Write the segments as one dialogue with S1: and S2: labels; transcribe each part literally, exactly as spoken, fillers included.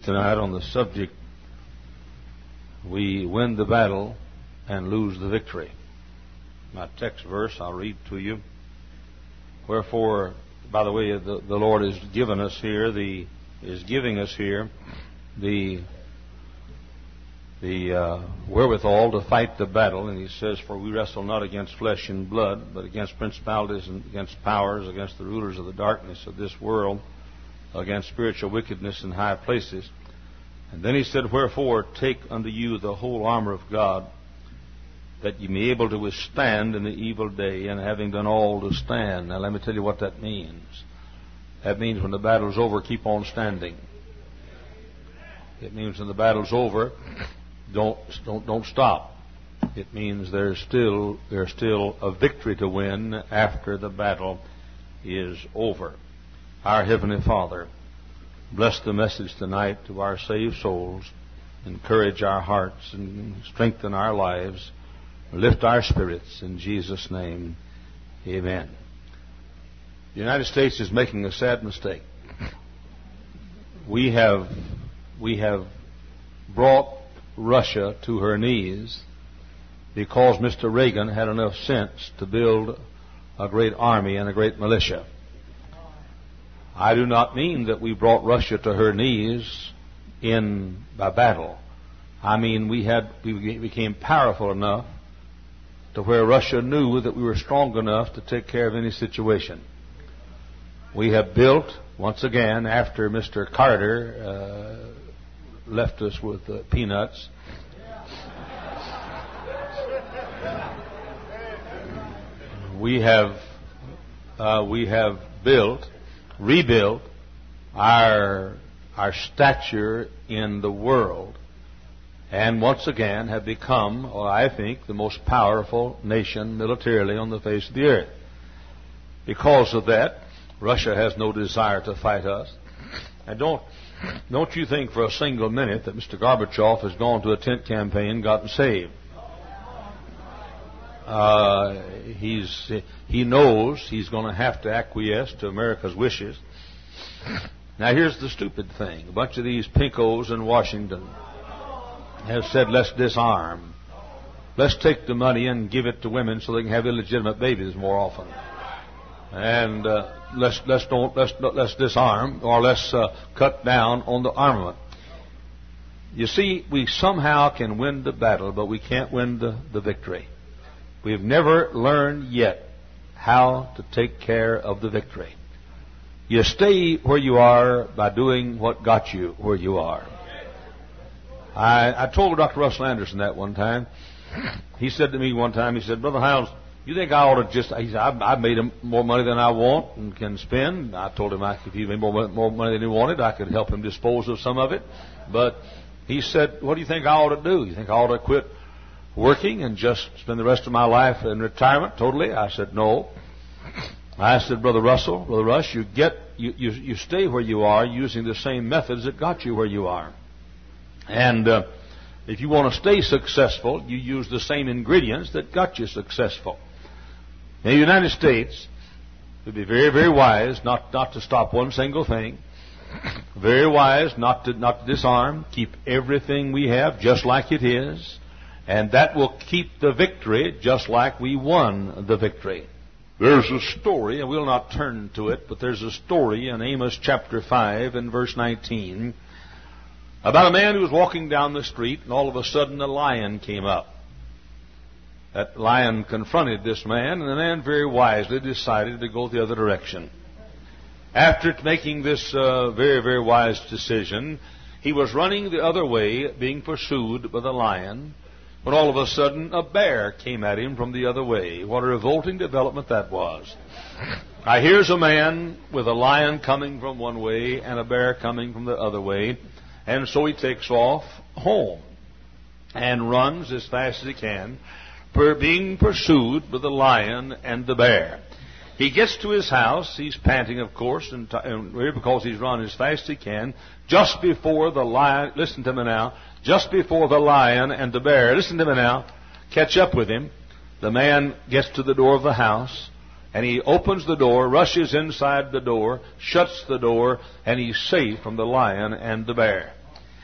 S1: tonight on the subject, we win the battle and lose the victory. My text verse I'll read to you. Wherefore, by the way, the, the Lord has given us here, the is giving us here the the uh, wherewithal to fight the battle. And he says, for we wrestle not against flesh and blood, but against principalities and against powers, against the rulers of the darkness of this world, against spiritual wickedness in high places. And then he said, wherefore take unto you the whole armor of God, that ye may be able to withstand in the evil day, and having done all to stand. Now let me tell you what that means. That means when the battle's over, keep on standing. It means when the battle's over, don't don't don't stop. It means there's still there's still a victory to win after the battle is over. Our Heavenly Father, bless the message tonight to our saved souls. Encourage our hearts and strengthen our lives. Lift our spirits in Jesus' name. Amen. The United States is making a sad mistake. We have we have brought Russia to her knees because Mister Reagan had enough sense to build a great army and a great militia. I do not mean that we brought Russia to her knees in by battle. I mean we had we became powerful enough to where Russia knew that we were strong enough to take care of any situation. We have built, once again, after Mister Carter uh, left us with uh, peanuts, we have uh, we have built, rebuilt our our stature in the world, and once again have become, or I think, the most powerful nation militarily on the face of the earth. Because of that, Russia has no desire to fight us. And don't don't you think for a single minute that Mister Gorbachev has gone to a tent campaign and gotten saved. Uh, he's he knows he's going to have to acquiesce to America's wishes. Now here's the stupid thing. A bunch of these pinkos in Washington have said, let's disarm. Let's take the money and give it to women so they can have illegitimate babies more often. And uh, let's let's don't let's let's disarm, or let's uh, cut down on the armament. You see, we somehow can win the battle, but we can't win the, the victory. We've never learned yet how to take care of the victory. You stay where you are by doing what got you where you are. I, I told Doctor Russell Anderson that one time. He said to me one time, he said, Brother Hiles, you think I ought to just, he said, I've, I've made him more money than I want and can spend. I told him I, if he made more, more money than he wanted, I could help him dispose of some of it. But he said, what do you think I ought to do? You think I ought to quit working and just spend the rest of my life in retirement totally? I said, no. I said, Brother Russell, Brother Rush, you get, you, you, you stay where you are using the same methods that got you where you are. And uh, if you want to stay successful, you use the same ingredients that got you successful. In the United States, it would be very, very wise not, not to stop one single thing. Very wise not to not to disarm. Keep everything we have just like it is. And that will keep the victory just like we won the victory. There's a story, and we'll not turn to it, but there's a story in Amos chapter five and verse nineteen about a man who was walking down the street, and all of a sudden a lion came up. That lion confronted this man, and the man very wisely decided to go the other direction. After making this uh, very, very wise decision, he was running the other way, being pursued by the lion, when all of a sudden a bear came at him from the other way. What a revolting development that was. Now here's a man with a lion coming from one way and a bear coming from the other way, and so he takes off home and runs as fast as he can, per being pursued by the lion and the bear. He gets to his house. He's panting, of course, and, t- and because he's run as fast as he can. Just before the lion, listen to me now, just before the lion and the bear, listen to me now, catch up with him, the man gets to the door of the house, and he opens the door, rushes inside the door, shuts the door, and he's safe from the lion and the bear.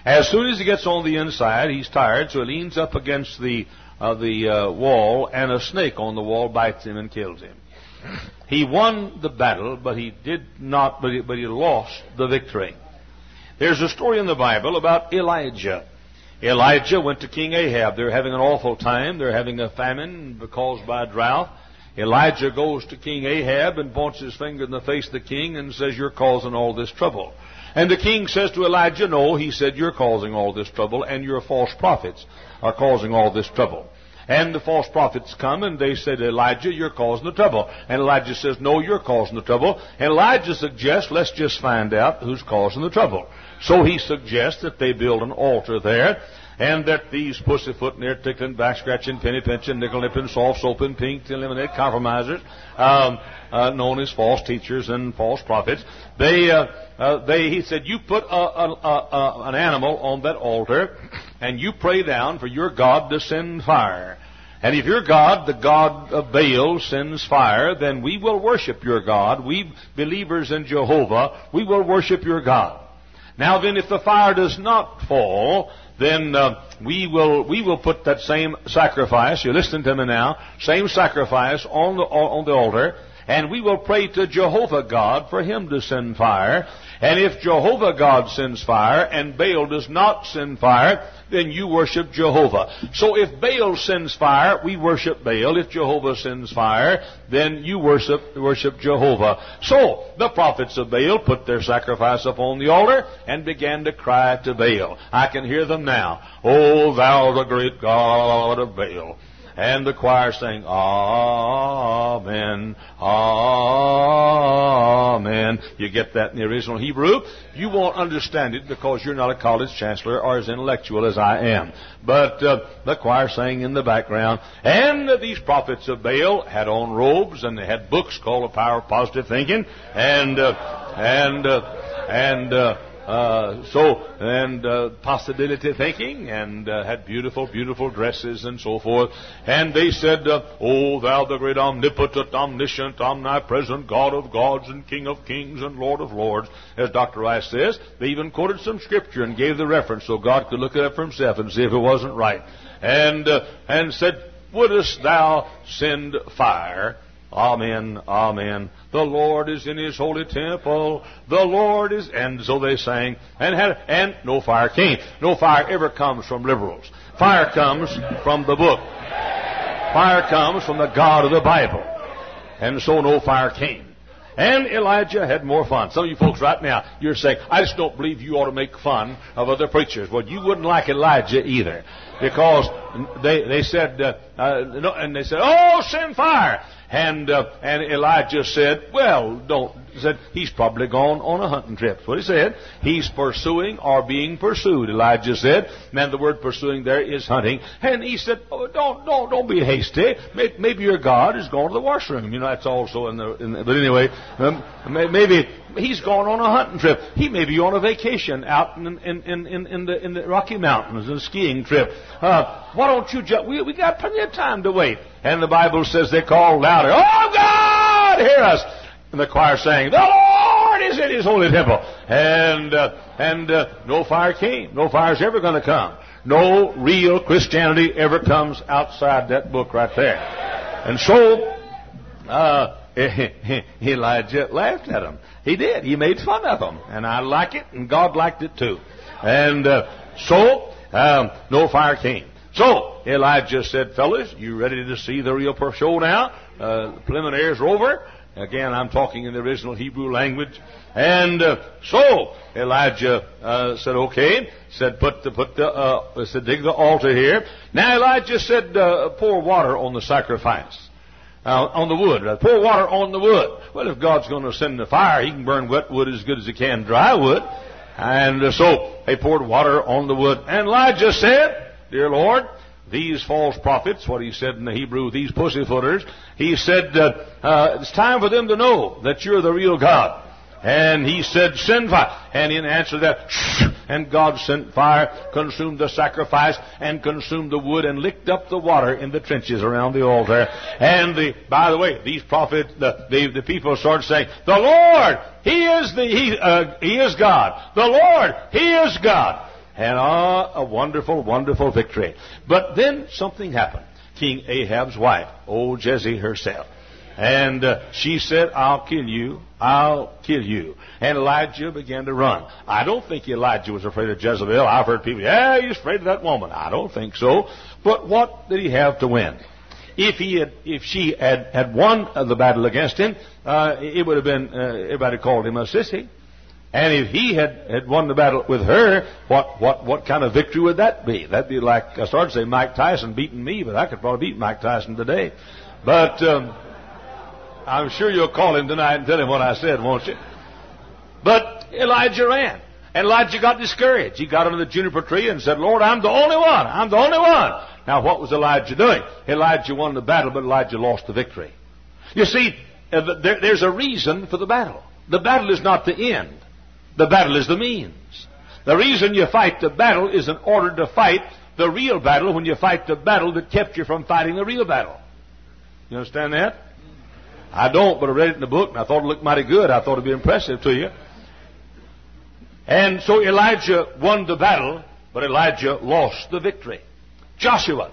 S1: As soon as he gets on the inside, he's tired, so he leans up against the uh, the uh, wall, and a snake on the wall bites him and kills him. He won the battle, but he did not, but he, but he lost the victory. There's a story in the Bible about Elijah. Elijah went to King Ahab. They're having an awful time. They're having a famine caused by a drought. Elijah goes to King Ahab and points his finger in the face of the king and says, "You're causing all this trouble." And the king says to Elijah, "No," he said, "you're causing all this trouble, and your false prophets are causing all this trouble." And the false prophets come and they said, "Elijah, you're causing the trouble." And Elijah says, "No, you're causing the trouble." And Elijah suggests, let's just find out who's causing the trouble. So he suggests that they build an altar there, and that these pussyfoot, near tickling, back scratching, penny pinching, nickel nipping, soft soaping, pink lemonade compromisers, um, uh, known as false teachers and false prophets, they, uh, uh, they, he said, you put a, a, a, an animal on that altar, and you pray down for your God to send fire. And if your God, the God of Baal, sends fire, then we will worship your God. We believers in Jehovah, we will worship your God. Now then, if the fire does not fall, then uh, we will we will put that same sacrifice, you're listening to me now, same sacrifice on the on the altar, and we will pray to Jehovah God for him to send fire. And if Jehovah God sends fire and Baal does not send fire, then you worship Jehovah. So if Baal sends fire, we worship Baal. If Jehovah sends fire, then you worship worship Jehovah. So the prophets of Baal put their sacrifice upon the altar and began to cry to Baal. I can hear them now. "O thou the great God of Baal." And the choir sang, "Amen, Amen." You get that in the original Hebrew. You won't understand it because you're not a college chancellor or as intellectual as I am. But uh, the choir sang in the background. And uh, these prophets of Baal had on robes, and they had books called The Power of Positive Thinking. And, uh, and, uh, and, uh, Uh, so, and uh, possibility thinking, and uh, had beautiful, beautiful dresses and so forth. And they said, uh, "O thou the great omnipotent, omniscient, omnipresent God of gods and King of kings and Lord of lords," as Doctor Rice says. They even quoted some scripture and gave the reference so God could look it up for himself and see if it wasn't right. And, uh, and said, "Wouldest thou send fire?" Amen, amen. The Lord is in his holy temple. The Lord is, and so they sang, and had, and no fire came. No fire ever comes from liberals. Fire comes from the book. Fire comes from the God of the Bible. And so no fire came. And Elijah had more fun. Some of you folks right now, you're saying, "I just don't believe you ought to make fun of other preachers." Well, you wouldn't like Elijah either. Because they, they said, uh, uh, no, and they said, "Oh, send fire." And, uh, and Elijah said, "Well, don't," said, "he's probably gone on a hunting trip." That's what he said. He's pursuing or being pursued, Elijah said. And the word pursuing there is hunting. And he said, "Oh, don't, don't, don't be hasty. Maybe your God is going to the washroom." You know, that's also in the, in the but anyway, um, maybe he's gone on a hunting trip. He may be on a vacation out in, in, in, in, in the, in the Rocky Mountains, a skiing trip. Uh, why don't you just, we, we got plenty of time to wait. And the Bible says they called louder, "Oh God, hear us." And the choir sang, "The Lord is in his holy temple." And, uh, and, uh, no fire came. No fire's ever going to come. No real Christianity ever comes outside that book right there. And so, uh, Elijah laughed at them. He did. He made fun of them. And I like it, and God liked it too. And, uh, so, um, no fire came. So, Elijah said, "Fellas, you ready to see the real show now? Uh, preliminaries are over." Again, I'm talking in the original Hebrew language. And uh, so, Elijah uh, said, "Okay." Said, put the, put the, uh, said, "Dig the altar here." Now, Elijah said, uh, "Pour water on the sacrifice." Uh, on the wood. Uh, pour water on the wood. Well, if God's going to send the fire, he can burn wet wood as good as he can dry wood. And uh, so, they poured water on the wood. And Elijah said, "Dear Lord, these false prophets," what he said in the Hebrew, "these pussyfooters," he said, uh, uh, "it's time for them to know that you're the real God." And he said, "Send fire." And in answer to that, and God sent fire, consumed the sacrifice, and consumed the wood, and licked up the water in the trenches around the altar. And the, by the way, these prophets, the, the, the people started saying, "The Lord, He is the, He, uh, He is God. The Lord, He is God." And ah, a wonderful, wonderful victory. But then something happened. King Ahab's wife, old Jezebel herself. And uh, she said, I'll kill you. I'll kill you. And Elijah began to run. I don't think Elijah was afraid of Jezebel. I've heard people, yeah, he's afraid of that woman. I don't think so. But what did he have to win? If he had, if she had, had won the battle against him, uh, it would have been, uh, everybody called him a sissy. And if he had, had won the battle with her, what, what, what kind of victory would that be? That'd be like, I started to say Mike Tyson beating me, but I could probably beat Mike Tyson today. But, um, I'm sure you'll call him tonight and tell him what I said, won't you? But Elijah ran. And Elijah got discouraged. He got under the juniper tree and said, Lord, I'm the only one. I'm the only one. Now, what was Elijah doing? Elijah won the battle, but Elijah lost the victory. You see, uh, there, there's a reason for the battle. The battle is not the end. The battle is the means. The reason you fight the battle is in order to fight the real battle when you fight the battle that kept you from fighting the real battle. You understand that? I don't, but I read it in the book, and I thought it looked mighty good. I thought it would be impressive to you. And so Elijah won the battle, but Elijah lost the victory. Joshua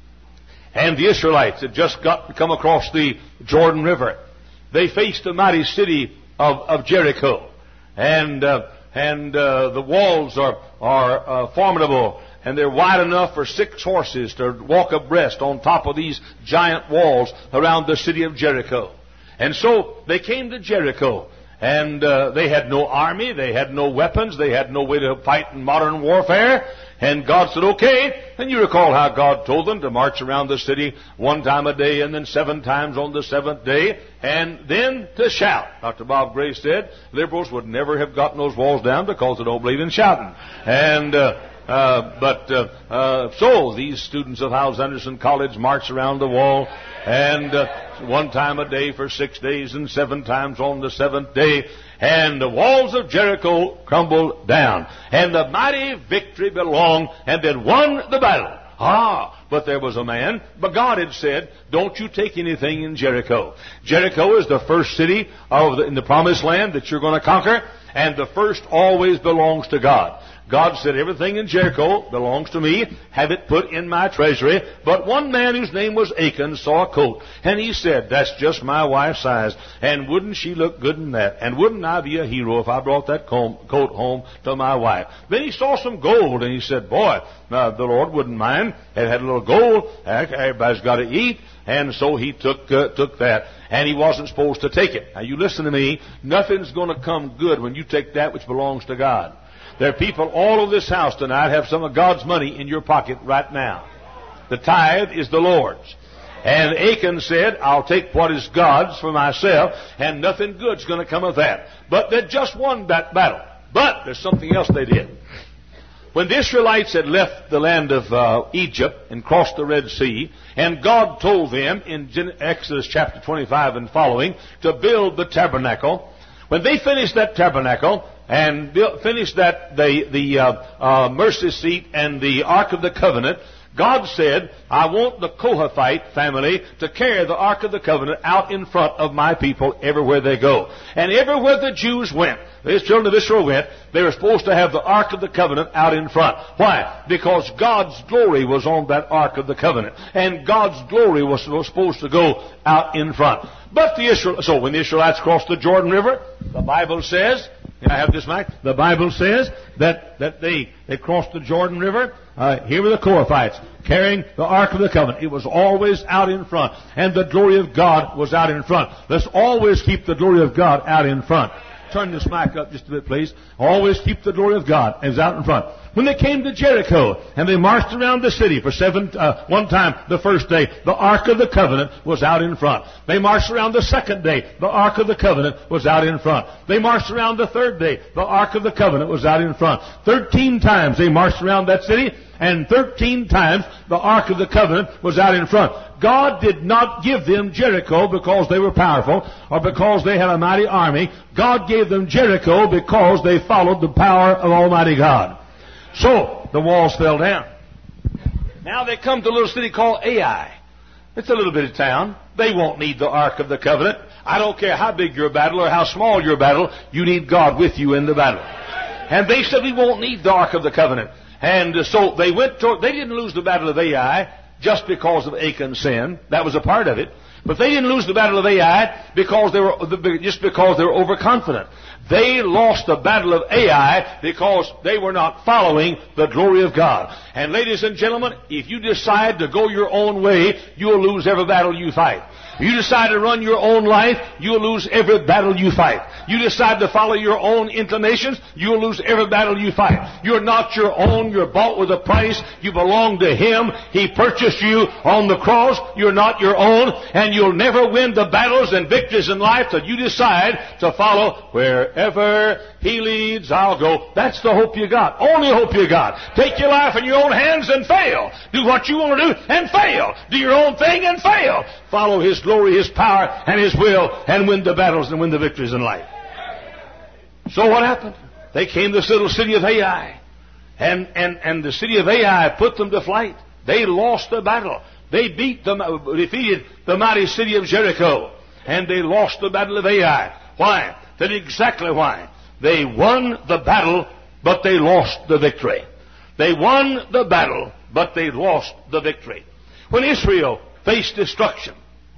S1: and the Israelites had just got come across the Jordan River. They faced the mighty city of, of Jericho. And uh, and uh, the walls are, are uh, formidable. And they're wide enough for six horses to walk abreast on top of these giant walls around the city of Jericho. And so they came to Jericho, and uh, they had no army, they had no weapons, they had no way to fight in modern warfare. And God said, okay. And you recall how God told them to march around the city one time a day and then seven times on the seventh day, and then to shout. Doctor Bob Gray said liberals would never have gotten those walls down because they don't believe in shouting. And uh, Uh, but uh, uh, so these students of Howells Anderson College march around the wall, and uh, one time a day for six days and seven times on the seventh day, and the walls of Jericho crumbled down, and the mighty victory belonged and then won the battle. Ah, but there was a man, but God had said, don't you take anything in Jericho. Jericho is the first city of the, in the promised land that you're going to conquer, and the first always belongs to God. God said, everything in Jericho belongs to me. Have it put in my treasury. But one man whose name was Achan saw a coat, and he said, that's just my wife's size. And wouldn't she look good in that? And wouldn't I be a hero if I brought that coat home to my wife? Then he saw some gold, and he said, boy, now the Lord wouldn't mind. It had a little gold. Everybody's got to eat. And so he took uh, took that, and he wasn't supposed to take it. Now you listen to me. Nothing's going to come good when you take that which belongs to God. There are people all over this house tonight have some of God's money in your pocket right now. The tithe is the Lord's. And Achan said, I'll take what is God's for myself, and nothing good's going to come of that. But they just won that battle. But there's something else they did. When the Israelites had left the land of uh, Egypt and crossed the Red Sea, and God told them in Exodus chapter twenty-five and following to build the tabernacle, when they finished that tabernacle and built, finished that the the uh, uh, mercy seat and the Ark of the Covenant, God said, I want the Kohathite family to carry the Ark of the Covenant out in front of my people everywhere they go. And everywhere the Jews went, the children of Israel went, they were supposed to have the Ark of the Covenant out in front. Why? Because God's glory was on that Ark of the Covenant. And God's glory was supposed to go out in front. But the Israel, so when the Israelites crossed the Jordan River, the Bible says, can I have this mic? The Bible says that, that they, they crossed the Jordan River. Uh, here were the Kohathites carrying the Ark of the Covenant. It was always out in front. And the glory of God was out in front. Let's always keep the glory of God out in front. Turn this mic up just a bit, please. Always keep the glory of God as out in front. When they came to Jericho and they marched around the city for seven, uh, one time the first day, the Ark of the Covenant was out in front. They marched around the second day, the Ark of the Covenant was out in front. They marched around the third day, the Ark of the Covenant was out in front. Thirteen times they marched around that city, and thirteen times the Ark of the Covenant was out in front. God did not give them Jericho because they were powerful or because they had a mighty army. God gave them Jericho because they followed the power of Almighty God. So, the walls fell down. Now they come to a little city called Ai. It's a little bitty town. They won't need the Ark of the Covenant. I don't care how big your battle or how small your battle, you need God with you in the battle. And they said, we won't need the Ark of the Covenant. And uh, so they went toward, they didn't lose the battle of Ai just because of Achan's sin. That was a part of it. But they didn't lose the battle of Ai because they were, just because they were overconfident. They lost the battle of Ai because they were not following the glory of God. And ladies and gentlemen, if you decide to go your own way, you'll lose every battle you fight. If you decide to run your own life, you'll lose every battle you fight. You decide to follow your own inclinations, you'll lose every battle you fight. You're not your own. You're bought with a price. You belong to Him. He purchased you on the cross. You're not your own. And you'll never win the battles and victories in life till you decide to follow wherever He leads, I'll go. That's the hope you got. Only hope you got. Take your life in your own hands and fail. Do what you want to do and fail. Do your own thing and fail. Follow His glory, His power, and His will, and win the battles and win the victories in life. So what happened? They came to this little city of Ai. And, and, and the city of Ai put them to flight. They lost the battle. They beat the, defeated the mighty city of Jericho. And they lost the battle of Ai. Why? Tell you exactly why. They won the battle, but they lost the victory. They won the battle, but they lost the victory. When Israel faced destruction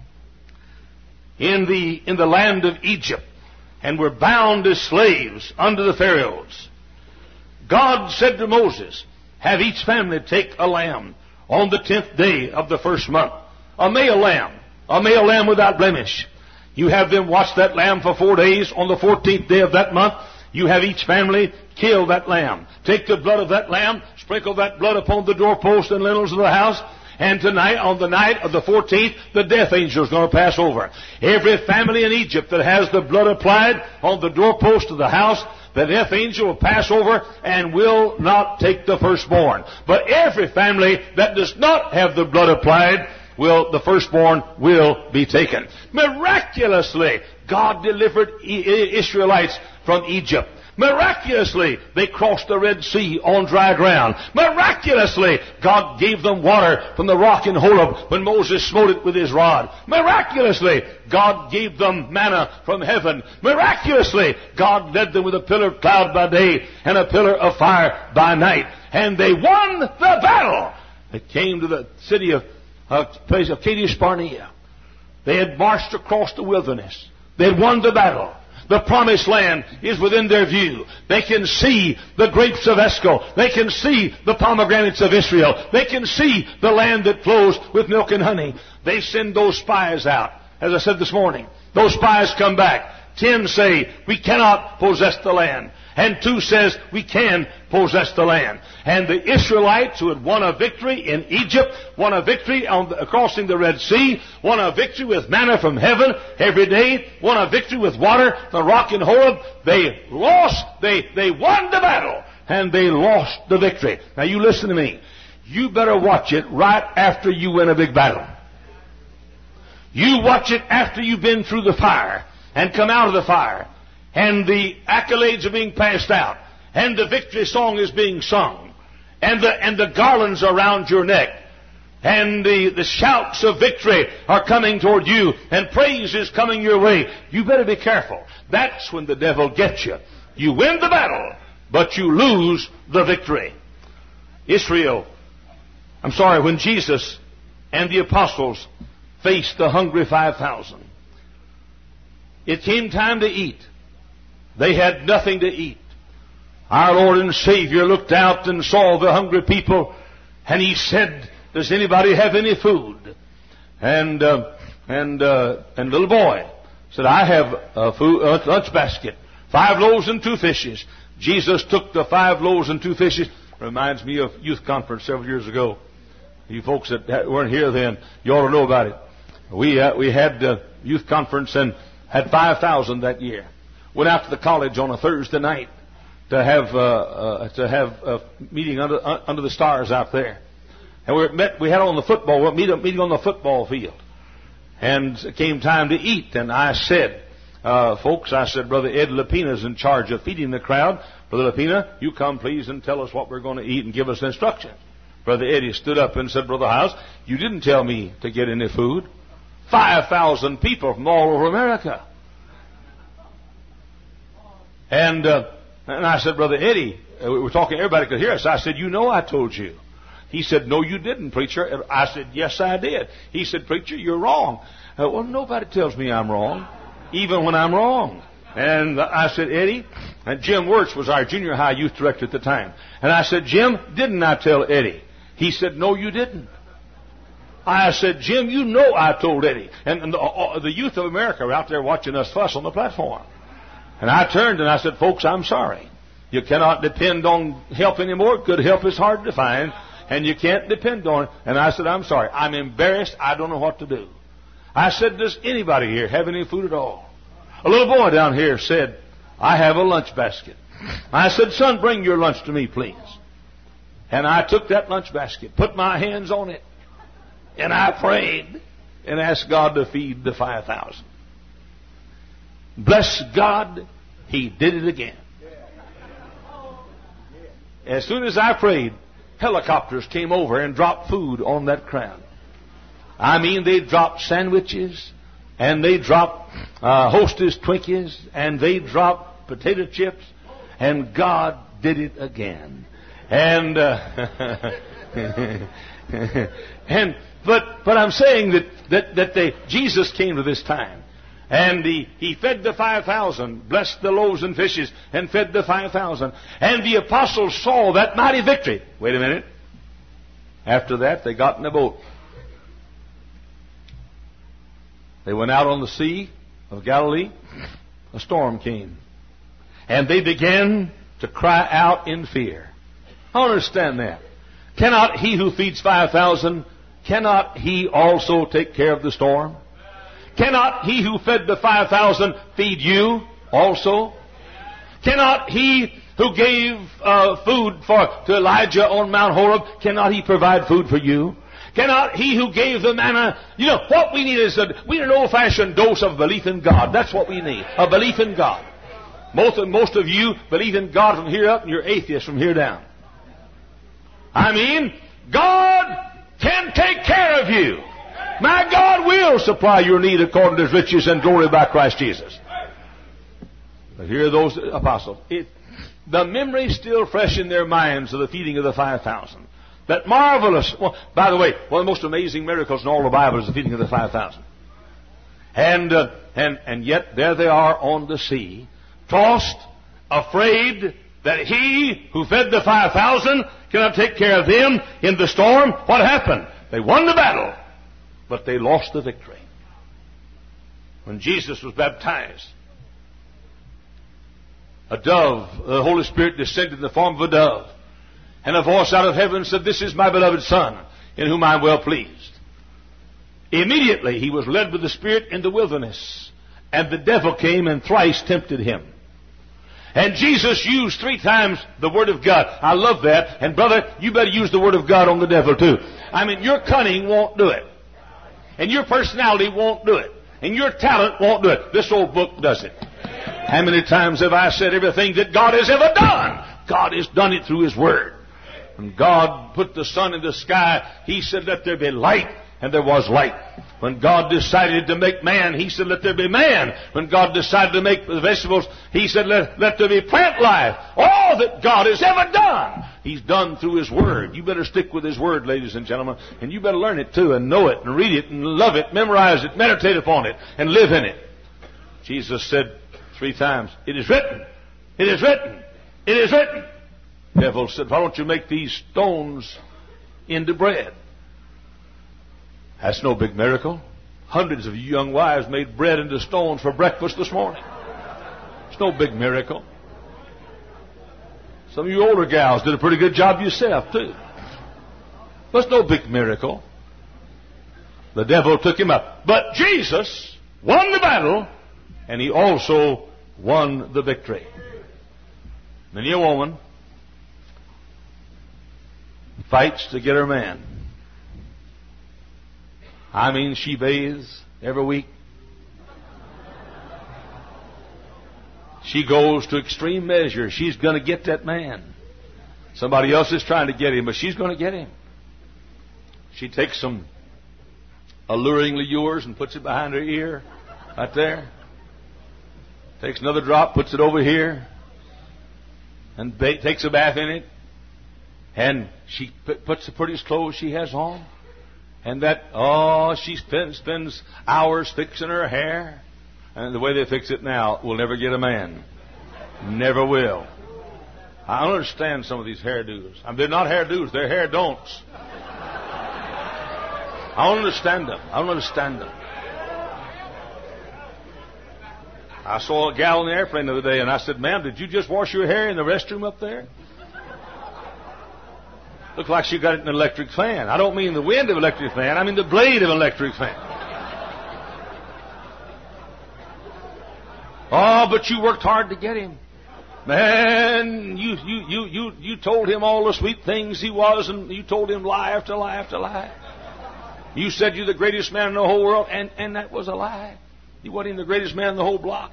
S1: in the, in the land of Egypt and were bound as slaves under the Pharaohs, God said to Moses, have each family take a lamb on the tenth day of the first month, a male lamb, a male lamb without blemish. You have them watch that lamb for four days. On the fourteenth day of that month, you have each family kill that lamb. Take the blood of that lamb, sprinkle that blood upon the doorpost and lintels of the house, and tonight, on the night of the fourteenth, the death angel is going to pass over. Every family in Egypt that has the blood applied on the doorpost of the house, the death angel will pass over and will not take the firstborn. But every family that does not have the blood applied, will the firstborn will be taken. Miraculously, God delivered Israelites from Egypt. Miraculously, they crossed the Red Sea on dry ground. Miraculously, God gave them water from the rock in Horeb when Moses smote it with his rod. Miraculously, God gave them manna from heaven. Miraculously, God led them with a pillar of cloud by day and a pillar of fire by night. And they won the battle. They came to the city of, uh, place of Kadesh Barnea. They had marched across the wilderness. They had won the battle. The promised land is within their view. They can see the grapes of Eshcol. They can see the pomegranates of Israel. They can see the land that flows with milk and honey. They send those spies out. As I said this morning, those spies come back. Ten say, we cannot possess the land. And two says, we can possess the land. And the Israelites who had won a victory in Egypt, won a victory on the, crossing the Red Sea, won a victory with manna from heaven every day, won a victory with water, the rock in Horeb, they lost, they, they won the battle, and they lost the victory. Now you listen to me. You better watch it right after you win a big battle. You watch it after you've been through the fire and come out of the fire, and the accolades are being passed out, and the victory song is being sung, and the, and the garlands are around your neck, and the, the shouts of victory are coming toward you, and praise is coming your way. You better be careful. That's when the devil gets you. You win the battle, but you lose the victory. Israel, I'm sorry, when Jesus and the apostles faced the hungry five thousand, it came time to eat. They had nothing to eat. Our Lord and Savior looked out and saw the hungry people, and He said, does anybody have any food? And uh, and uh, and little boy said, I have a food, a lunch basket, five loaves and two fishes. Jesus took the five loaves and two fishes. Reminds me of youth conference several years ago. You folks that weren't here then, you ought to know about it. We uh, we had uh, youth conference and had five thousand that year. Went out to the college on a Thursday night to have uh, uh, to have a meeting under uh, under the stars out there, and we met. We had on the football meeting meeting on the football field, and it came time to eat. And I said, uh, folks, I said, Brother Ed Lapina's in charge of feeding the crowd. Brother Lapina, you come please and tell us what we're going to eat and give us instructions. Brother Eddie stood up and said, Brother House, you didn't tell me to get any food. Five thousand people from all over America. And uh, And I said, Brother Eddie, we were talking, everybody could hear us. I said, you know I told you. He said, no, you didn't, preacher. I said, yes, I did. He said, preacher, you're wrong. Uh, well, nobody tells me I'm wrong, even when I'm wrong. And I said, Eddie, and Jim Wirtz was our junior high youth director at the time. And I said, Jim, didn't I tell Eddie? He said, no, you didn't. I said, Jim, you know I told Eddie. And, and the, uh, the youth of America were out there watching us fuss on the platform. And I turned and I said, folks, I'm sorry. You cannot depend on help anymore. Good help is hard to find. And you can't depend on it. And I said, I'm sorry. I'm embarrassed. I don't know what to do. I said, does anybody here have any food at all? A little boy down here said, I have a lunch basket. I said, son, bring your lunch to me, please. And I took that lunch basket, put my hands on it, and I prayed and asked God to feed the five thousand. Bless God, He did it again. As soon as I prayed, helicopters came over and dropped food on that crowd. I mean, they dropped sandwiches, and they dropped uh, Hostess Twinkies, and they dropped potato chips, and God did it again. And uh, and but but I'm saying that that that they Jesus came to this time, and he he fed the five thousand, blessed the loaves and fishes, and fed the five thousand, and the apostles saw that mighty victory. Wait a minute. After that, they got in a boat. They went out on the sea of Galilee. A storm came, and they began to cry out in fear. I understand that. Cannot he who feeds five thousand, cannot he also take care of the storm? Cannot he who fed the five thousand feed you also? Cannot he who gave uh, food for to Elijah on Mount Horeb, cannot he provide food for you? Cannot he who gave the manna? You know, what we need is a, we need an old-fashioned dose of belief in God. That's what we need, a belief in God. Most of, most of you believe in God from here up, and you're atheists from here down. I mean, God can take care of you. My God will supply your need according to His riches and glory by Christ Jesus. But here are those apostles. It, the memory still fresh in their minds of the feeding of the five thousand. That marvelous, well, by the way, one of the most amazing miracles in all the Bible is the feeding of the five thousand. And, uh, and, and yet there they are on the sea, tossed, afraid that He who fed the five thousand cannot take care of them in the storm. What happened? They won the battle, but they lost the victory. When Jesus was baptized, a dove, the Holy Spirit descended in the form of a dove. And a voice out of heaven said, this is my beloved Son, in whom I am well pleased. Immediately he was led with the Spirit in the wilderness, and the devil came and thrice tempted him. And Jesus used three times the Word of God. I love that. And brother, you better use the Word of God on the devil too. I mean, your cunning won't do it. And your personality won't do it. And your talent won't do it. This old book does it. How many times have I said everything that God has ever done? God has done it through His Word. When God put the sun in the sky, He said, let there be light, and there was light. When God decided to make man, He said, let there be man. When God decided to make the vegetables, He said, let, let there be plant life. All that God has ever done, He's done through His Word. You better stick with His Word, ladies and gentlemen, and you better learn it too, and know it, and read it, and love it, memorize it, meditate upon it, and live in it. Jesus said three times, it is written, it is written, it is written. The devil said, why don't you make these stones into bread? That's no big miracle. Hundreds of you young wives made bread into stones for breakfast this morning. It's no big miracle. Some of you older gals did a pretty good job yourself too. But it's no big miracle. The devil took him up. But Jesus won the battle, and He also won the victory. Many a woman fights to get her man. I mean, she bathes every week. She goes to extreme measures. She's going to get that man. Somebody else is trying to get him, but she's going to get him. She takes some alluring lures and puts it behind her ear, right there. Takes another drop, puts it over here. and ba- takes a bath in it. And she p- puts the prettiest clothes she has on. And that, oh, she spends, spends hours fixing her hair. And the way they fix it now will never get a man. Never will. I don't understand some of these hairdos. I mean, they're not hairdos, they're hair don'ts. I don't understand them. I don't understand them. I saw a gal in the airplane the other day, and I said, "Ma'am, did you just wash your hair in the restroom up there?" Looked like she got an electric fan. I don't mean the wind of an electric fan. I mean the blade of an electric fan. Oh, but you worked hard to get him. Man, you, you, you, you, you told him all the sweet things he was, and you told him lie after lie after lie. You said you're the greatest man in the whole world, and, and that was a lie. You wasn't even the greatest man in the whole block.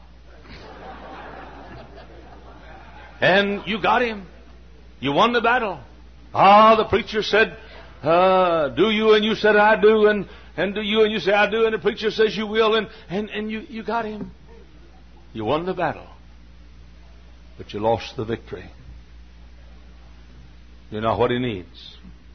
S1: And you got him. You won the battle. Ah, the preacher said, uh, do you? And you said, I do. And, and do you? And you say, I do. And the preacher says, you will. And, and, and you, you got him. You won the battle. But you lost the victory. You're not what he needs.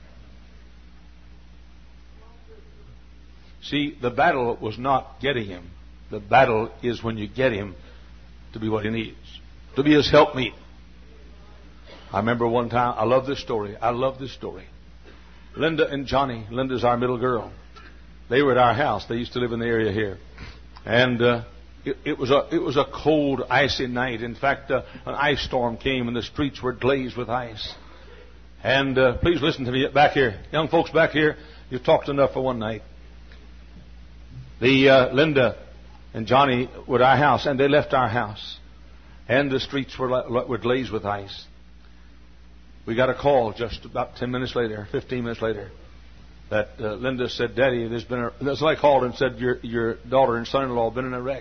S1: See, the battle was not getting him. The battle is when you get him to be what he needs. To be his helpmeet. I remember one time, I love this story. I love this story. Linda and Johnny, Linda's our middle girl. They were at our house. They used to live in the area here. And uh, it, it was a it was a cold, icy night. In fact, uh, an ice storm came and the streets were glazed with ice. And uh, please listen to me back here. Young folks back here, you've talked enough for one night. The uh, Linda and Johnny were at our house, and they left our house. And the streets were, were glazed with ice. We got a call just about ten minutes later, fifteen minutes later, that uh, Linda said, Daddy, there's been a... So I called and said, your, your daughter and son-in-law have been in a wreck.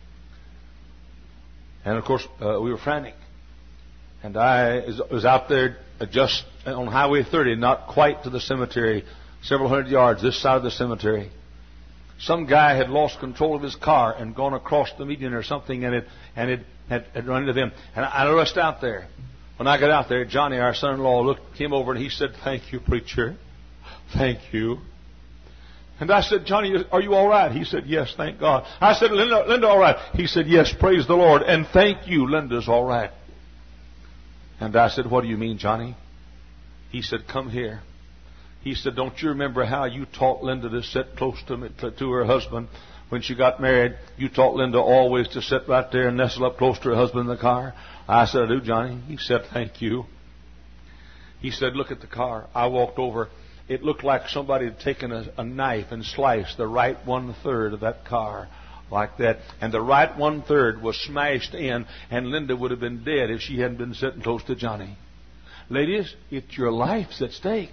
S1: And, of course, uh, we were frantic. And I was out there just on Highway thirty, not quite to the cemetery, several hundred yards this side of the cemetery. Some guy had lost control of his car and gone across the median or something, and it and it had, had run into them. And I rushed out there. When I got out there, Johnny, our son-in-law, looked, came over and he said, Thank you, preacher. Thank you. And I said, Johnny, are you all right? He said, yes, thank God. I said, Linda, Linda, all right? He said, yes, praise the Lord. And thank you, Linda's all right. And I said, what do you mean, Johnny? He said, come here. He said, don't you remember how you taught Linda to sit close to me, to, to her husband when she got married? You taught Linda always to sit right there and nestle up close to her husband in the car. I said, I do, Johnny. He said, thank you. He said, look at the car. I walked over. It looked like somebody had taken a, a knife and sliced the right one-third of that car like that. And the right one-third was smashed in, and Linda would have been dead if she hadn't been sitting close to Johnny. Ladies, it's your life's at stake.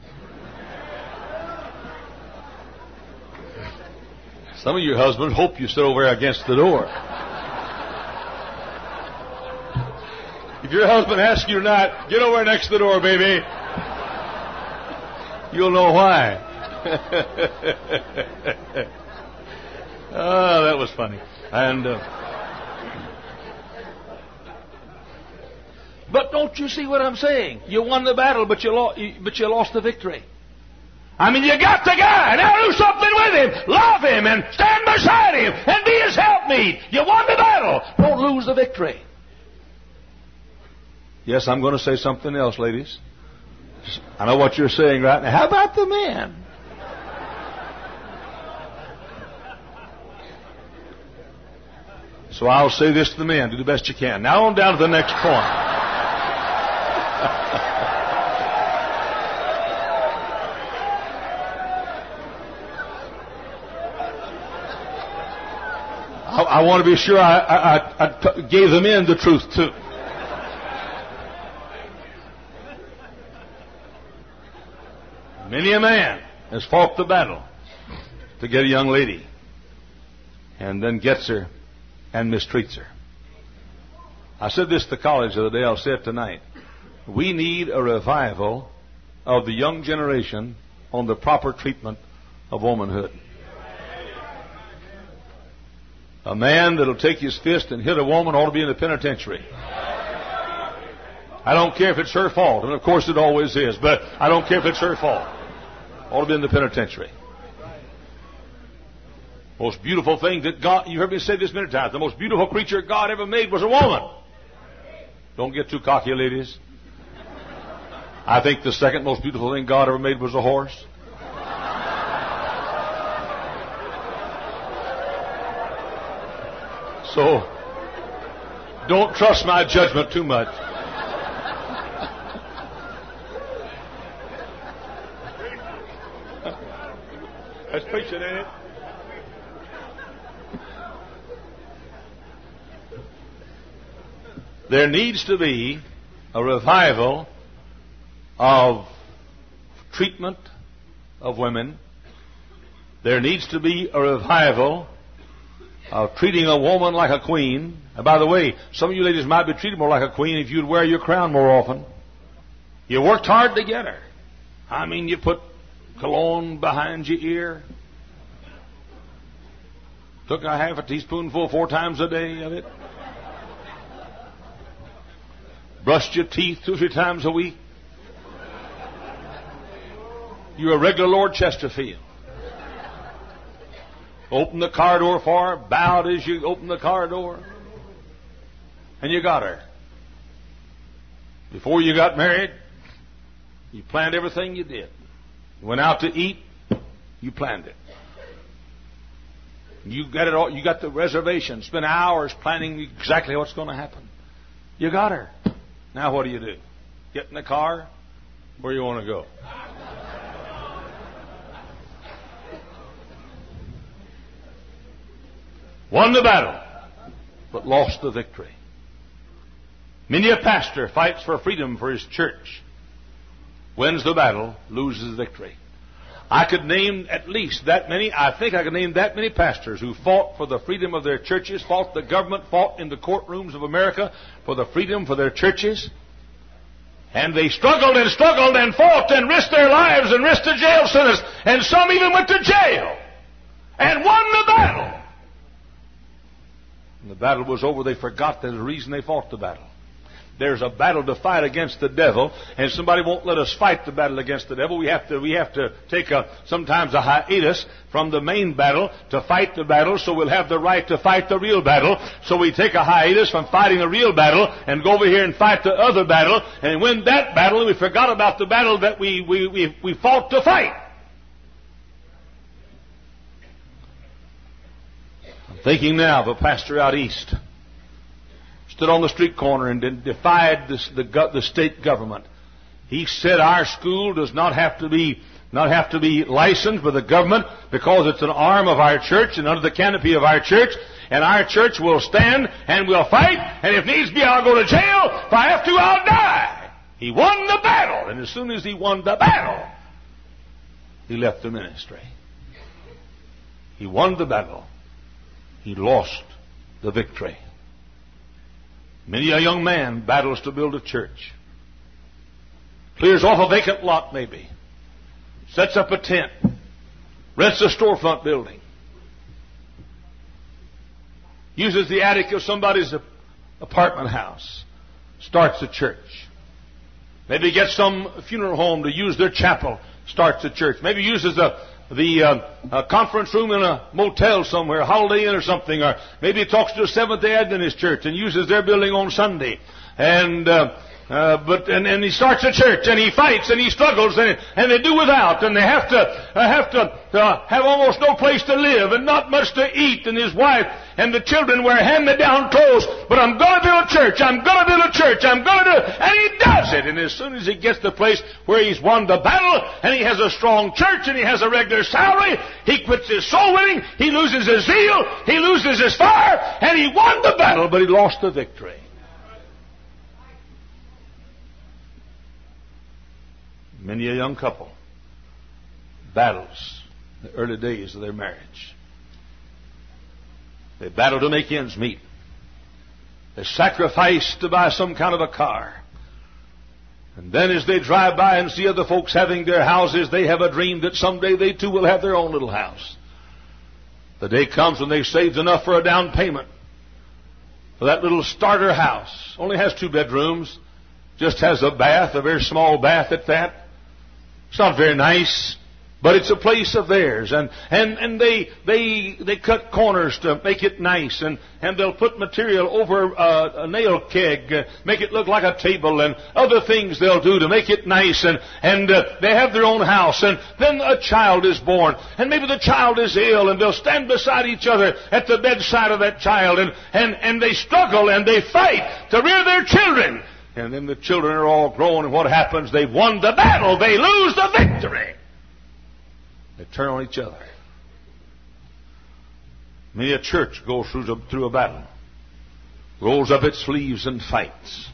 S1: Some of your husbands hope you sit over there against the door. If your husband asks you not, get over next to the door, baby. You'll know why. Oh, that was funny. And uh, but don't you see what I'm saying? You won the battle, but you lost. But you lost the victory. I mean, you got the guy. Now do something with him. Love him and stand beside him and be his helpmeet. You won the battle. Don't lose the victory. Yes, I'm going to say something else, ladies. I know what you're saying right now. How about the men? So I'll say this to the men. Do the best you can. Now on down to the next point. I, I want to be sure I, I, I, I gave the men the truth too. Many a man has fought the battle to get a young lady and then gets her and mistreats her. I said this to college the other day. I'll say it tonight. We need a revival of the young generation on the proper treatment of womanhood. A man that'll take his fist and hit a woman ought to be in the penitentiary. I don't care if it's her fault. And of course it always is. But I don't care if it's her fault. Ought to be in the penitentiary. Most beautiful thing that God, you heard me say this many times, the most beautiful creature God ever made was a woman. Don't get too cocky, ladies. I think the second most beautiful thing God ever made was a horse. So, don't trust my judgment too much. That's preaching, ain't it? There needs to be a revival of treatment of women. There needs to be a revival of treating a woman like a queen. And by the way, some of you ladies might be treated more like a queen if you'd wear your crown more often. You worked hard to get her. I mean, you put cologne behind your ear. Took a half a teaspoonful four times a day of it. Brushed your teeth two or three times a week. You're a regular Lord Chesterfield. Open the car door for her, bowed as you open the car door. And you got her. Before you got married, you planned everything you did. You went out to eat, you planned it. You got it all, you got the reservation, spent hours planning exactly what's going to happen. You got her. Now what do you do? Get in the car? Where you want to go? Won the battle, but lost the victory. Many a pastor fights for freedom for his church, wins the battle, loses the victory. I could name at least that many, I think I could name that many pastors who fought for the freedom of their churches, fought the government, fought in the courtrooms of America for the freedom for their churches. And they struggled and struggled and fought and risked their lives and risked a jail sentence. And some even went to jail and won the battle. When the battle was over, they forgot the reason they fought the battle. There's a battle to fight against the devil, and somebody won't let us fight the battle against the devil. We have to, we have to take a, sometimes a hiatus from the main battle to fight the battle, so we'll have the right to fight the real battle. So we take a hiatus from fighting the real battle and go over here and fight the other battle, and win that battle, and we forgot about the battle that we, we, we, we fought to fight. I'm thinking now of a pastor out east. Stood on the street corner and defied this, the, the state government. He said our school does not have to be not have to be licensed by the government because it's an arm of our church and under the canopy of our church. And our church will stand and we'll fight. And if needs be, I'll go to jail. If I have to, I'll die. He won the battle. And as soon as he won the battle, he left the ministry. He won the battle. He lost the victory. Many a young man battles to build a church. Clears off a vacant lot maybe. Sets up a tent. Rents a storefront building. Uses the attic of somebody's apartment house. Starts a church. Maybe gets some funeral home to use their chapel. Starts a church. Maybe uses the the uh, uh, conference room in a motel somewhere, a Holiday Inn or something, or maybe he talks to a Seventh-day Adventist church and uses their building on Sunday. And uh, uh, but and, and he starts a church and he fights and he struggles and and they do without and they have to uh, have to uh, have almost no place to live and not much to eat, and his wife and the children wear hand-me-down clothes. But I'm going to build a church. I'm going to build a church. I'm going to do it. And he does it. And as soon as he gets to the place where he's won the battle and he has a strong church and he has a regular salary, he quits his soul winning. He loses his zeal. He loses his fire. And he won the battle, but he lost the victory. Many a young couple battles the early days of their marriage. They battle to make ends meet. They sacrifice to buy some kind of a car. And then as they drive by and see other folks having their houses, they have a dream that someday they too will have their own little house. The day comes when they've saved enough for a down payment for that little starter house. Only has two bedrooms. just has a bath, a very small bath at that. It's not very nice, but it's a place of theirs. And, and, and they, they, they cut corners to make it nice. And, and they'll put material over uh, a nail keg, uh, make it look like a table, and other things they'll do to make it nice. And, and uh, they have their own house. And then a child is born. And maybe the child is ill, and they'll stand beside each other at the bedside of that child. And, and, and they struggle and they fight to rear their children. And then the children are all grown, and what happens? They've won the battle. They lose the victory. They turn on each other. Many a church goes through, through a battle, rolls up its sleeves and fights,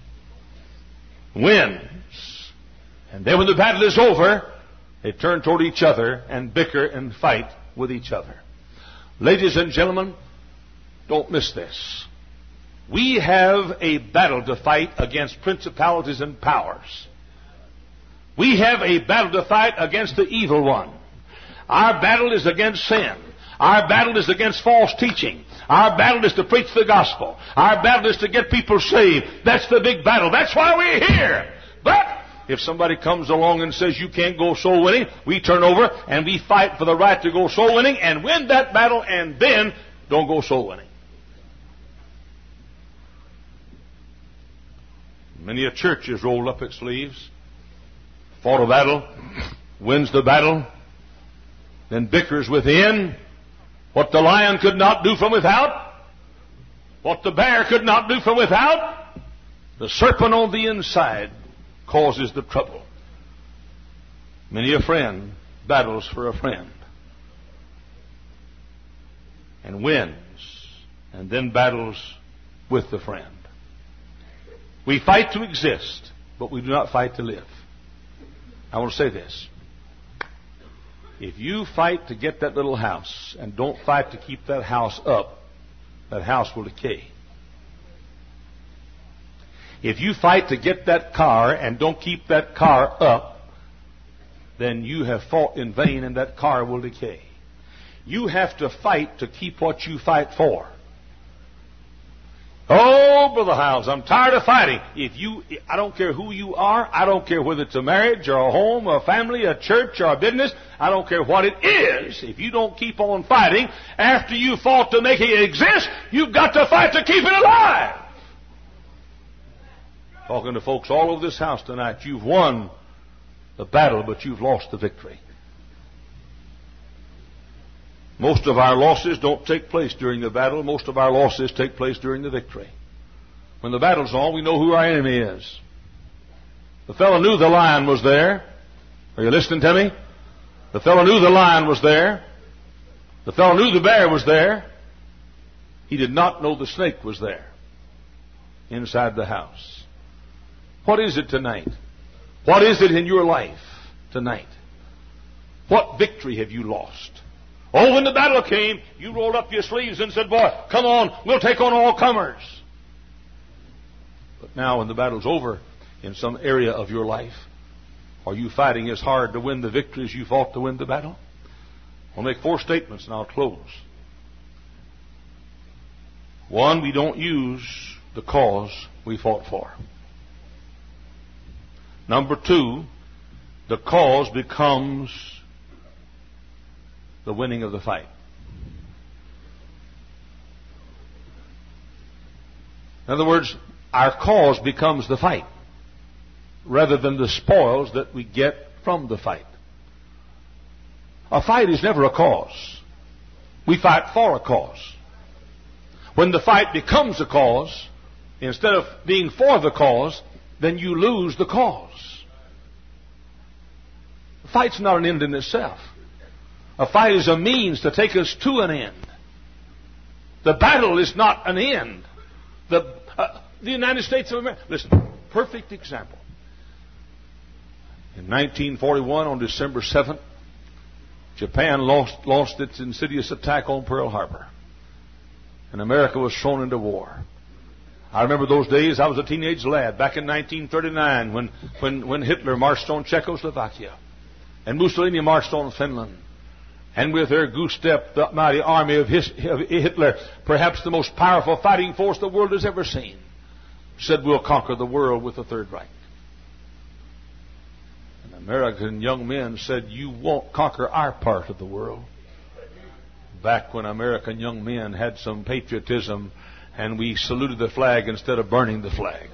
S1: wins. And then when the battle is over, they turn toward each other and bicker and fight with each other. Ladies and gentlemen, don't miss this. We have a battle to fight against principalities and powers. We have a battle to fight against the evil one. Our battle is against sin. Our battle is against false teaching. Our battle is to preach the gospel. Our battle is to get people saved. That's the big battle. That's why we're here. But if somebody comes along and says you can't go soul winning, we turn over and we fight for the right to go soul winning and win that battle, and then don't go soul winning. Many a church has rolled up its sleeves, fought a battle, wins the battle, then bickers within. What the lion could not do from without, what the bear could not do from without, the serpent on the inside causes the trouble. Many a friend battles for a friend and wins, and then battles with the friend. We fight to exist, but we do not fight to live. I want to say this. If you fight to get that little house and don't fight to keep that house up, that house will decay. If you fight to get that car and don't keep that car up, then you have fought in vain and that car will decay. You have to fight to keep what you fight for. Oh, Brother Hiles, I'm tired of fighting. If you, I don't care who you are. I don't care whether it's a marriage or a home or a family, a church or a business. I don't care what it is. If you don't keep on fighting after you fought to make it exist, you've got to fight to keep it alive. Talking to folks all over this house tonight, you've won the battle, but you've lost the victory. Most of our losses don't take place during the battle. Most of our losses take place during the victory. When the battle's on, we know who our enemy is. The fellow knew the lion was there. Are you listening to me? The fellow knew the lion was there. The fellow knew the bear was there. He did not know the snake was there inside the house. What is it tonight? What is it in your life tonight? What victory have you lost? Oh, when the battle came, you rolled up your sleeves and said, boy, come on, we'll take on all comers. But now when the battle's over in some area of your life, are you fighting as hard to win the victory as you fought to win the battle? I'll make four statements and I'll close. One, we don't use the cause we fought for. Number two, the cause becomes the winning of the fight. In other words, our cause becomes the fight rather than the spoils that we get from the fight. A fight is never a cause. We fight for a cause. When the fight becomes a cause, instead of being for the cause, then you lose the cause. The fight's not an end in itself. A fight is a means to take us to an end. The battle is not an end. The, uh, the United States of America. Listen, perfect example. In nineteen forty-one, on December seventh, Japan lost, lost its insidious attack on Pearl Harbor. And America was thrown into war. I remember those days. I was a teenage lad back in nineteen thirty-nine when, when, when Hitler marched on Czechoslovakia and Mussolini marched on Finland. And with their goose step, the mighty army of, his, of Hitler, perhaps the most powerful fighting force the world has ever seen, said, we'll conquer the world with the Third Reich. And American young men said, you won't conquer our part of the world. Back when American young men had some patriotism and we saluted the flag instead of burning the flag.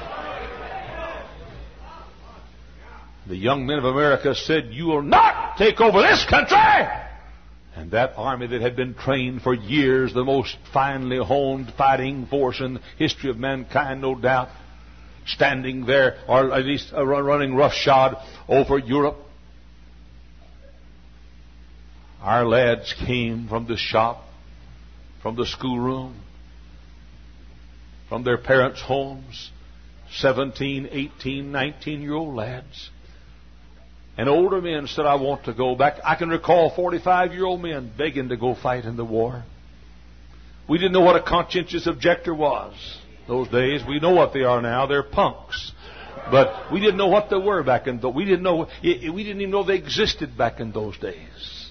S1: The young men of America said, you will not take over this country. And that army that had been trained for years, the most finely honed fighting force in the history of mankind, no doubt, standing there, or at least running roughshod over Europe. Our lads came from the shop, from the schoolroom, from their parents' homes, seventeen, eighteen, nineteen-year-old lads. And older men said, I want to go back. I can recall forty-five-year-old men begging to go fight in the war. We didn't know what a conscientious objector was those days. We know what they are now. They're punks. But we didn't know what they were back in those. We didn't know. We didn't even know they existed back in those days.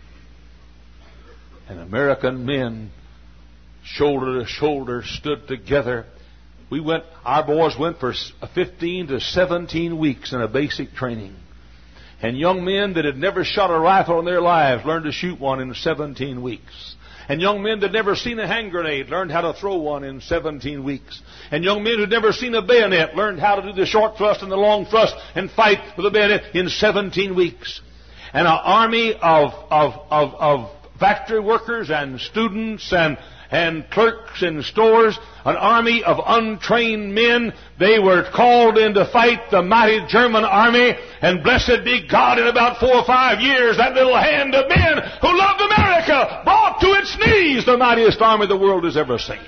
S1: And American men, shoulder to shoulder, stood together. We went. Our boys went for fifteen to seventeen weeks in a basic training. And young men that had never shot a rifle in their lives learned to shoot one in seventeen weeks. And young men that had never seen a hand grenade learned how to throw one in seventeen weeks. And young men who had never seen a bayonet learned how to do the short thrust and the long thrust and fight with a bayonet in seventeen weeks. And an army of, of, of, of factory workers and students and and clerks in stores, an army of untrained men. They were called in to fight the mighty German army, and blessed be God, in about four or five years, that little hand of men who loved America brought to its knees the mightiest army the world has ever seen.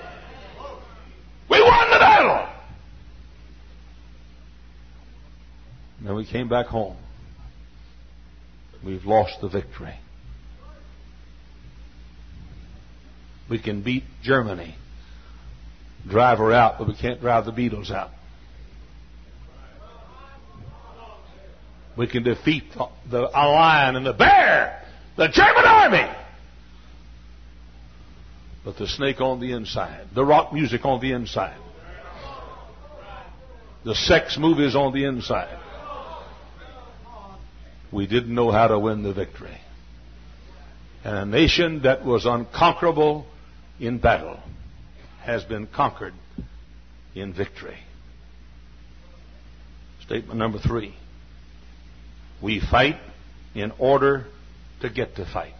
S1: We won the battle. Then we came back home. We've lost the victory. We can beat Germany, drive her out, but we can't drive the Beatles out. We can defeat the a lion and the bear, the German army. But the snake on the inside, the rock music on the inside, the sex movies on the inside, we didn't know how to win the victory. And a nation that was unconquerable in battle has been conquered in victory. Statement number three. We fight in order to get to fight.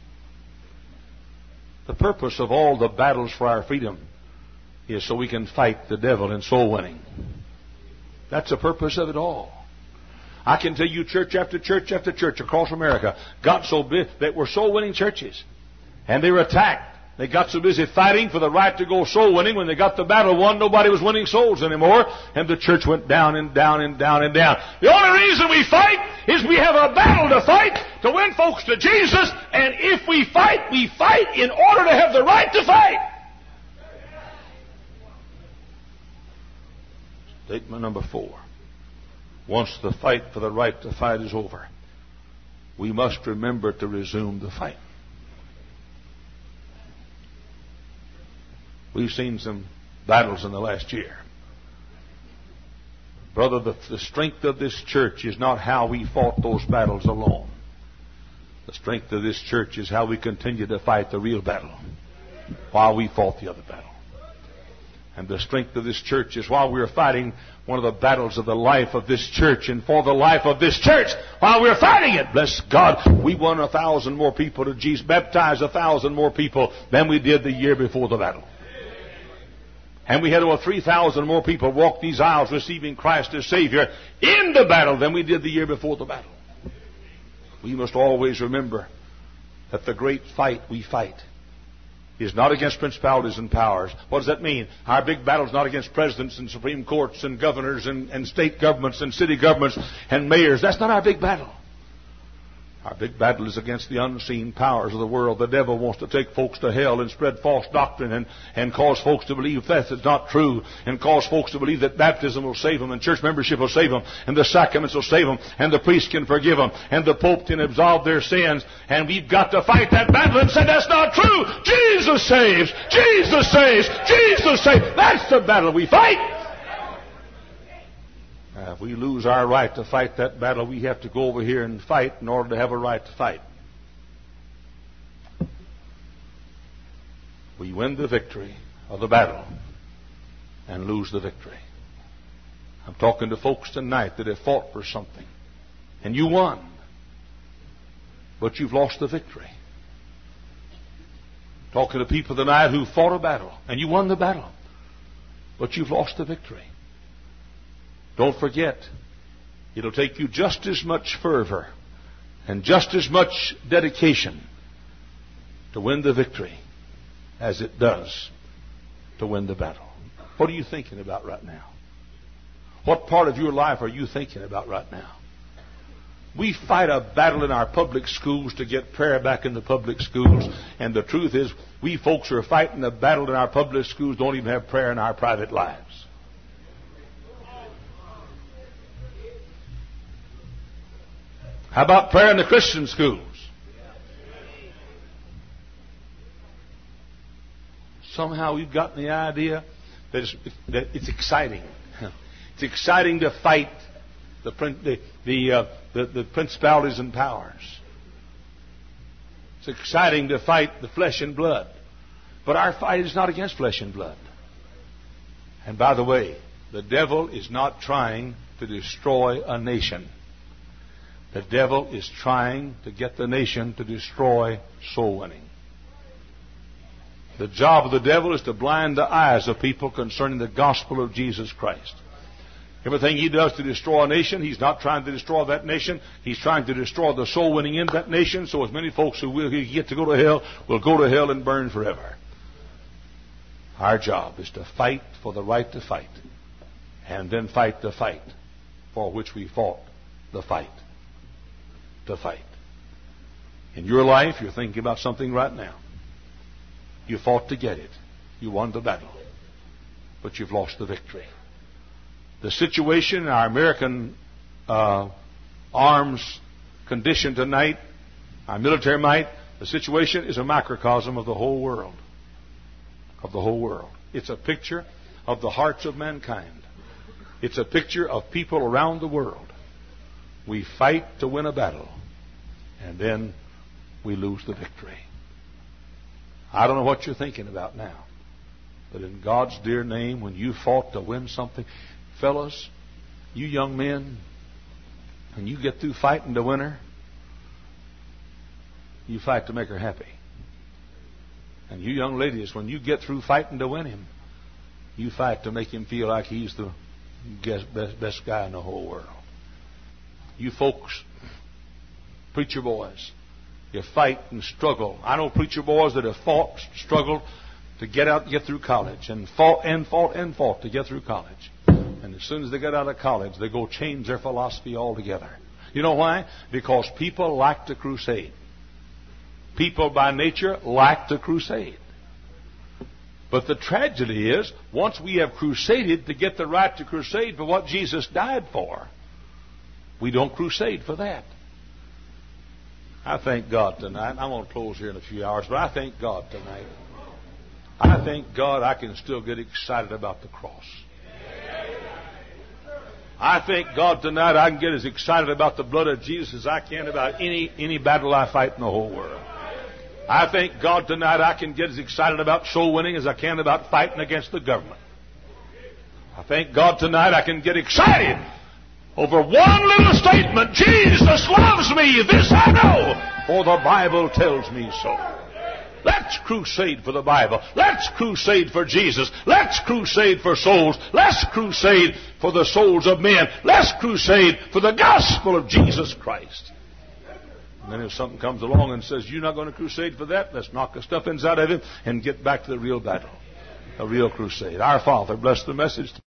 S1: The purpose of all the battles for our freedom is so we can fight the devil in soul winning. That's the purpose of it all. I can tell you church after church after church across America got so big that were soul winning churches. And they were attacked. They got so busy fighting for the right to go soul winning. When they got the battle won, nobody was winning souls anymore. And the church went down and down and down and down. The only reason we fight is we have a battle to fight to win folks to Jesus. And if we fight, we fight in order to have the right to fight. Statement number four. Once the fight for the right to fight is over, we must remember to resume the fight. We've seen some battles in the last year. Brother, the, the strength of this church is not how we fought those battles alone. The strength of this church is how we continue to fight the real battle while we fought the other battle. And the strength of this church is while we're fighting one of the battles of the life of this church and for the life of this church, while we're fighting it, bless God, we won a thousand more people to Jesus, baptized a thousand more people than we did the year before the battle. And we had over three thousand more people walk these aisles receiving Christ as Savior in the battle than we did the year before the battle. We must always remember that the great fight we fight is not against principalities and powers. What does that mean? Our big battle is not against presidents and Supreme Courts and governors and, and state governments and city governments and mayors. That's not our big battle. Our big battle is against the unseen powers of the world. The devil wants to take folks to hell and spread false doctrine and, and cause folks to believe that is not true and cause folks to believe that baptism will save them and church membership will save them and the sacraments will save them and the priest can forgive them and the Pope can absolve their sins. And we've got to fight that battle and say that's not true. Jesus saves. Jesus saves. Jesus saves. That's the battle we fight. Uh, if we lose our right to fight that battle, we have to go over here and fight in order to have a right to fight. We win the victory of the battle and lose the victory. I'm talking to folks tonight that have fought for something, and you won, but you've lost the victory. Talking to people tonight who fought a battle, and you won the battle, but you've lost the victory. Don't forget, it'll take you just as much fervor and just as much dedication to win the victory as it does to win the battle. What are you thinking about right now? What part of your life are you thinking about right now? We fight a battle in our public schools to get prayer back in the public schools, and the truth is, we folks who are fighting a battle in our public schools don't even have prayer in our private lives. How about prayer in the Christian schools? Somehow we've gotten the idea that it's, that it's exciting. It's exciting to fight the the the, uh, the the principalities and powers. It's exciting to fight the flesh and blood. But our fight is not against flesh and blood. And by the way, the devil is not trying to destroy a nation. The devil is trying to get the nation to destroy soul winning. The job of the devil is to blind the eyes of people concerning the gospel of Jesus Christ. Everything he does to destroy a nation, he's not trying to destroy that nation. He's trying to destroy the soul winning in that nation, so as many folks who will get to go to hell will go to hell and burn forever. Our job is to fight for the right to fight, and then fight the fight for which we fought the fight to fight. In your life, you're thinking about something right now. You fought to get it. You won the battle, but you've lost the victory. The situation in our American uh, arms condition tonight, our military might, the situation is a microcosm of the whole world. Of the whole world. It's a picture of the hearts of mankind. It's a picture of people around the world. We fight to win a battle, and then we lose the victory. I don't know what you're thinking about now, but in God's dear name, when you fought to win something, fellas, you young men, when you get through fighting to win her, you fight to make her happy. And you young ladies, when you get through fighting to win him, you fight to make him feel like he's the best, best guy in the whole world. You folks, preacher boys, you fight and struggle. I know preacher boys that have fought, struggled to get out, get through college, and fought and fought and fought to get through college. And as soon as they get out of college, they go change their philosophy altogether. You know why? Because people like to crusade. People by nature like to crusade. But the tragedy is, once we have crusaded to get the right to crusade for what Jesus died for, we don't crusade for that. I thank God tonight. I'm going to close here in a few hours, but I thank God tonight. I thank God I can still get excited about the cross. I thank God tonight I can get as excited about the blood of Jesus as I can about any, any battle I fight in the whole world. I thank God tonight I can get as excited about soul winning as I can about fighting against the government. I thank God tonight I can get excited over one little statement: Jesus loves me, this I know, for the Bible tells me so. Let's crusade for the Bible. Let's crusade for Jesus. Let's crusade for souls. Let's crusade for the souls of men. Let's crusade for the gospel of Jesus Christ. And then if something comes along and says, you're not going to crusade for that, let's knock the stuff inside of him and get back to the real battle. A real crusade. Our Father, bless the message.